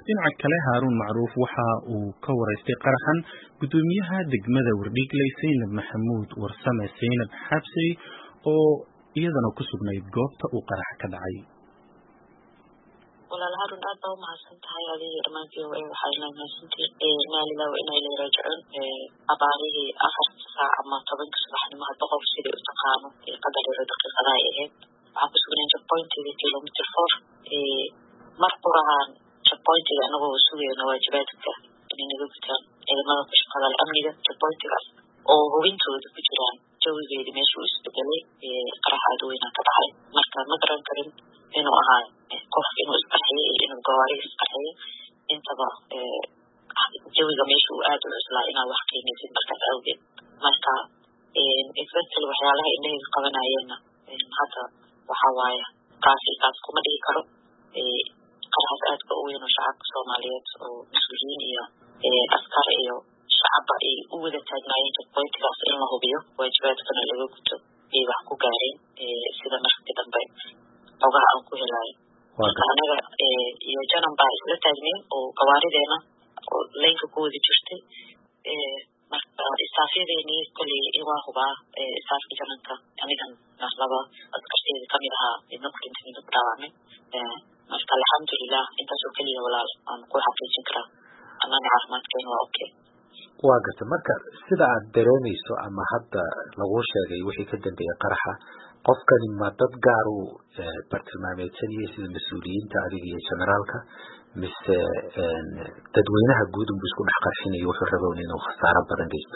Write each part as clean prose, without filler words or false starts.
dhinaca kale Haarun Macruuf waxa uu ka wareystay qaraxan gudoomiyaha degmada Wardhiigley Zeynab Maxamuud Warsame Zeynab Xabsi oo iyadana ku sugnayd goobta uu qarax ka dhacay. walaal Haarun aad baa u mahadsantahay adiga dhamaantii waxay leeyahay maalila inay la raajicin abaarihii 4 saac ama 10 subaxnimo hadda qof sidii u taqaano qadariga daqiiqada ay ahayd waxaa ku sugnaan checkpointiga kilometer 4 mar qurahan checkpointiga anagoo sugayna waajibaadka inaga gutaan ciidamada ku shaqada amniga checkpointigaas oo hubintooda ku jiraan jawigeedii meeshuu isbedelay qarax aad weyn ka dhacay marka ma garan karin inuu ahaa qof inuu isqarxiyay inuu gawaari isqarxiyay intaba jawiga meeshuu aad u cuslaa inaa wax qiimaysid markaas awgeed marka exactly waxyaalaha indhahayga qabanayeenna hadda waxaa waaye kaas kuma dhigi karo qaraxaas aadka u weyn oo shacabka Soomaaliyeed oo mas'uuliyiin iyo askar iyo shacabba ay u wada taagnaayeen checkpointigaas in la hubiyo waajibaadkana laga guto ay wax ku gaareen sida markii dambe ogaha aan ku helay marka anaga iyo janan baa isla taagnayn oo gawaarideena oo leynka ku wada jirtay marka istaafyadeennii koley waa hubaa istaafka jananka anigan laba askarteeda kamid ahaa midna ku dhintay midna ku dhaawacmay marka alxamdulilah intaasoo keliya walaal aan ku xaqiijin karaa annaga caafimaadkeena waa okay. waa garta marka sida aad dareemayso ama hadda lagu sheegay wixii ka dambeeyay qaraxa qofkani ma dad gaar u bartilmaameedsanayay sida mas'uuliyiinta adiga iyo generaalka mise dadweynaha guud unbuu isku dhex qarxinayay wuxuu rabay inuu khasaaro badan geysto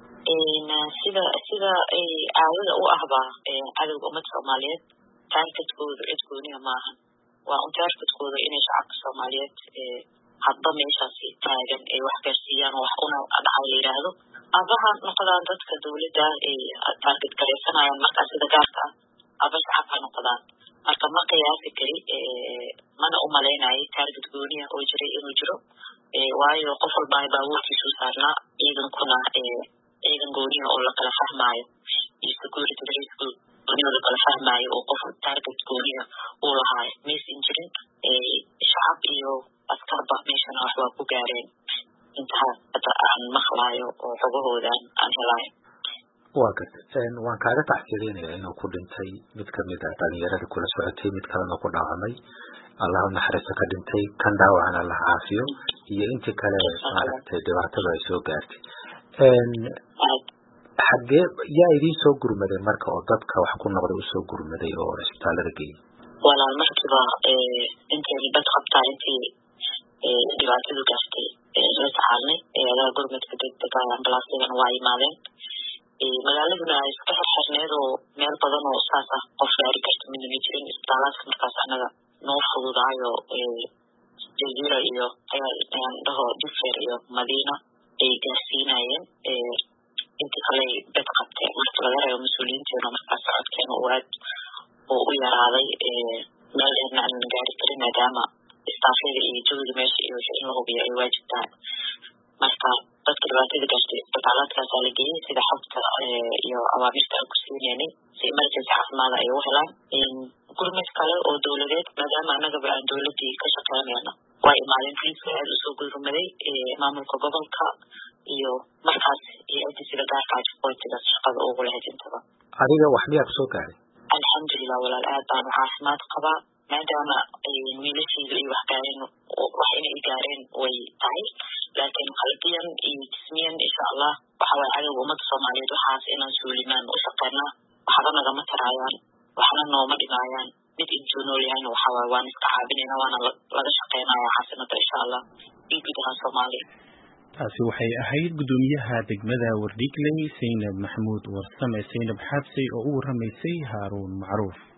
sida ay caadada u ahbaa cadowga ummadda Soomaaliyeed taargetkooda cid gooniya maahan waa un taargetkooda inay shacabka Soomaaliyeed hadba meeshaasi taagan ay wax gaarsiiyaan wax una dhacay la yiraahdo abaha noqdaan dadka dawladda ay taarget gareysanayaan marka sida gaarka aba shacabka noqdaan marka ma qiyaasi kari mana u maleynayo taarget gooniya oo jiray inuu jiro waayo qof walba ay baabuurkiisu saarnaa ciidankuna ciidan gooniya oo la kala fahmaayo iyo security risk gooniya la kala fahmaayo oo qof taarget gooniya uu lahaa maysan jirin shacab iyo askarba meeshana wax waa ku gaareen inta hadda aan maqlaayo oo xogahoodan aan helayo. waa gartay waan kaaga taxsiilinayaa inuu ku dhintay mid kamid ah dhalinyarada kula socotay mid kalena ku dhaawacmay allah naxariista ka dhintay kan dhaawacana Allah caafiyo iyo inta kale maaragtay dhibaatada ay soo gaartay xagee yaa idin soo gurmaday marka oo dadka wax ku noqday u soo gurmaday oo isbitaalada geeyay walaal markiiba intay dad qabtaa intii dhibaatadu gaartay la tacaalnay ayaa gurmadka degdega ambalaasyadan waa yimaadeen magaaladuna ay iska xirxirneed oo meel badan oo saas ah qof gaari karta midna ma jirin isbitaalaadka markaas annaga noo fududaayo jaziira iyo ayaan dhaho Digfaar iyo Madiina ay gaarsiinayeen intii kale dad qabteen marka laga reebo mas-uuliyiinteena markaas socodkeena uu aad oo u yaraaday meel dheerna aan gaari karin maadaama istaafyada iyo jawiga meesha iyo wixii in la hubiyo ay waajib tahay marka dadka dhibaatada gaartay isbitaalaadkaas la geeyay sida xogta iyo awaamirta aan ku siinaynin si emergency caafimaad ay u helaan gurmad kale oo dawladeed maadaama annagaba aan dawladii ka shaqeynayno waa imaadeen poliiska aad usoo gurmaday maamulka gobolka iyo markaas iyo intii sida gaarka checkpointigaas shaqada ugu lahayd intaba. adiga wax miyaa kusoo gaaray? alxamdulilah walaal aad baan caafimaad qabaa maadaama wiilashaydu ay wax gaareen wax inay gaareen way tahay laakiin qalbiyan iyo jismiyan insha Allah waxa way cadowga ummadda Soomaaliyeed waxaas inaan suulimaan u shaqeynaa waxba nagama tarayaan waxna nooma dhimayaan mid intuu nool yahay waxa way waan iska caabinaynaa waana laga shaqeynayaa caasimada insha Allah gudaha Soomaaliya. taasi waxay ahayd gudoomiyaha degmada Wardhiigley Zeynab Maxamuud Warsame Zeynab Xabsi oo u waramaysay Haarun Macruuf.